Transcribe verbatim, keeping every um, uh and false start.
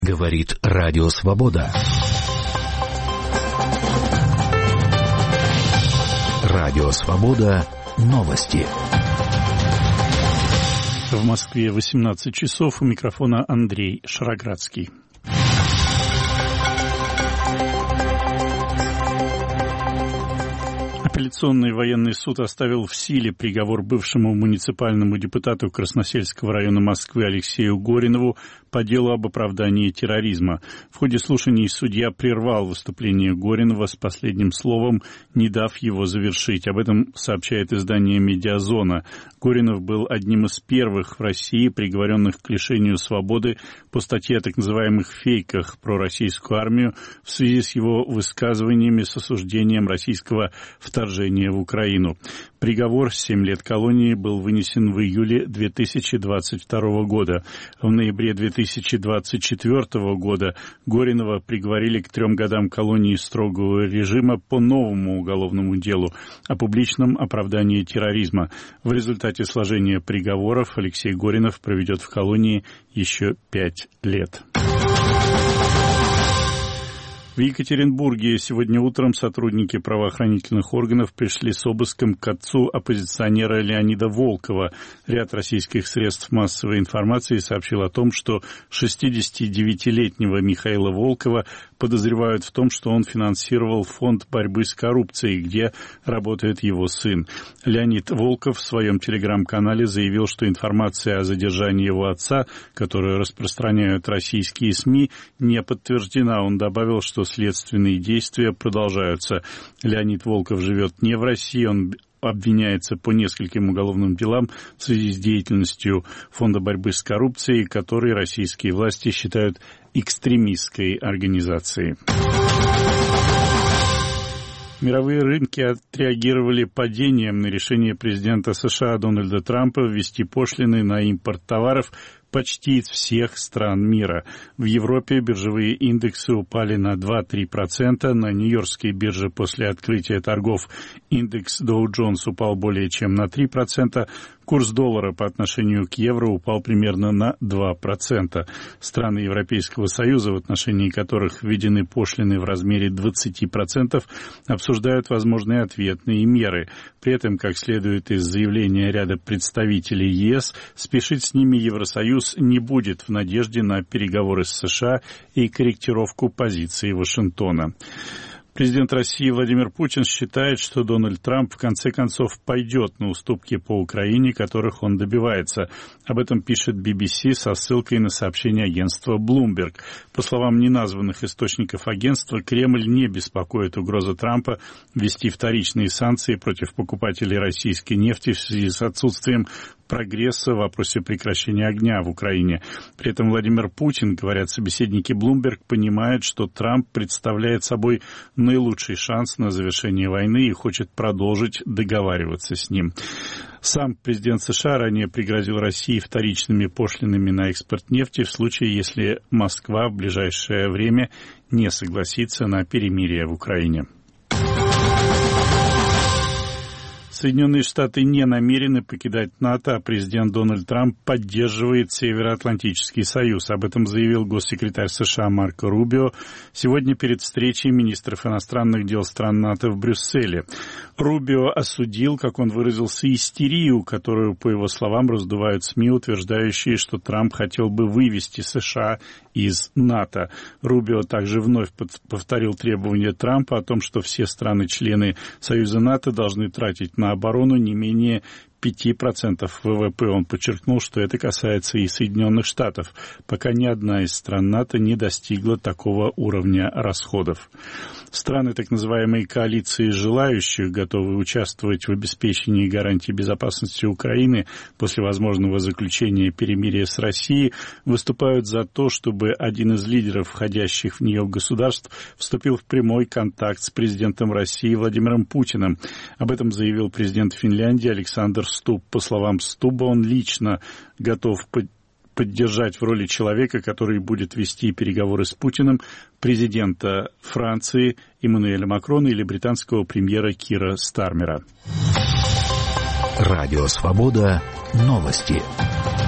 Говорит Радио Свобода. Радио Свобода. Новости. В Москве восемнадцать часов. У микрофона Андрей Шароградский. Апелляционный военный суд оставил в силе приговор бывшему муниципальному депутату Красносельского района Москвы Алексею Горинову по делу об оправдании терроризма. В ходе слушаний судья прервал выступление Горинова с последним словом, не дав его завершить. Об этом сообщает издание «Медиазона». Горинов был одним из первых в России приговоренных к лишению свободы по статье о так называемых фейках про российскую армию в связи с его высказываниями с осуждением российского вторжения в Украину. Приговор семь лет колонии был вынесен в июле две тысячи двадцать второго года. В ноябре две тысячи двадцать четвертого года Горинова приговорили к трем годам колонии строгого режима по новому уголовному делу о публичном оправдании терроризма. В результате сложения приговоров Алексей Горинов проведет в колонии еще пять лет. В Екатеринбурге сегодня утром сотрудники правоохранительных органов пришли с обыском к отцу оппозиционера Леонида Волкова. Ряд российских средств массовой информации сообщил о том, что шестидесятидевятилетнего Михаила Волкова подозревают в том, что он финансировал фонд борьбы с коррупцией, где работает его сын. Леонид Волков в своем телеграм-канале заявил, что информация о задержании его отца, которую распространяют российские СМИ, не подтверждена. Он добавил, что следственные действия продолжаются. Леонид Волков живет не в России, он обвиняется по нескольким уголовным делам в связи с деятельностью Фонда борьбы с коррупцией, который российские власти считают экстремистской организацией. Мировые рынки отреагировали падением на решение президента США Дональда Трампа ввести пошлины на импорт товаров почти из всех стран мира. В Европе биржевые индексы упали на два-три процента. На Нью-Йоркской бирже после открытия торгов индекс Dow Jones упал более чем на три процента. Курс доллара по отношению к евро упал примерно на два процента. Страны Европейского Союза, в отношении которых введены пошлины в размере двадцать процентов, обсуждают возможные ответные меры. При этом, как следует из заявления ряда представителей ЕС, спешить с ними Евросоюз не будет в надежде на переговоры с США и корректировку позиции Вашингтона. Президент России Владимир Путин считает, что Дональд Трамп в конце концов пойдет на уступки по Украине, которых он добивается. Об этом пишет би би си со ссылкой на сообщение агентства Bloomberg. По словам неназванных источников агентства, Кремль не беспокоит угроза Трампа ввести вторичные санкции против покупателей российской нефти в связи с отсутствием прогресса в вопросе прекращения огня в Украине. При этом Владимир Путин, говорят собеседники Bloomberg, понимает, что Трамп представляет собой наилучший шанс на завершение войны и хочет продолжить договариваться с ним. Сам президент США ранее пригрозил России вторичными пошлинами на экспорт нефти в случае, если Москва в ближайшее время не согласится на перемирие в Украине. Соединенные Штаты не намерены покидать НАТО, а президент Дональд Трамп поддерживает Североатлантический союз. Об этом заявил госсекретарь США Марко Рубио сегодня перед встречей министров иностранных дел стран НАТО в Брюсселе. Рубио осудил, как он выразился, истерию, которую, по его словам, раздувают СМИ, утверждающие, что Трамп хотел бы вывести США из НАТО. Рубио также вновь повторил требования Трампа о том, что все страны-члены Союза НАТО должны тратить на оборону не менее пять процентов ВВП. Он подчеркнул, что это касается и Соединенных Штатов, пока ни одна из стран НАТО не достигла такого уровня расходов. Страны так называемой коалиции желающих, готовы участвовать в обеспечении гарантий безопасности Украины после возможного заключения перемирия с Россией, выступают за то, чтобы один из лидеров входящих в нее государств вступил в прямой контакт с президентом России Владимиром Путиным. Об этом заявил президент Финляндии Александр Стуб. По словам Стуба, он лично готов поддержать в роли человека, который будет вести переговоры с Путиным, президента Франции Эммануэля Макрона или британского премьера Кира Стармера. Радио Свобода. Новости.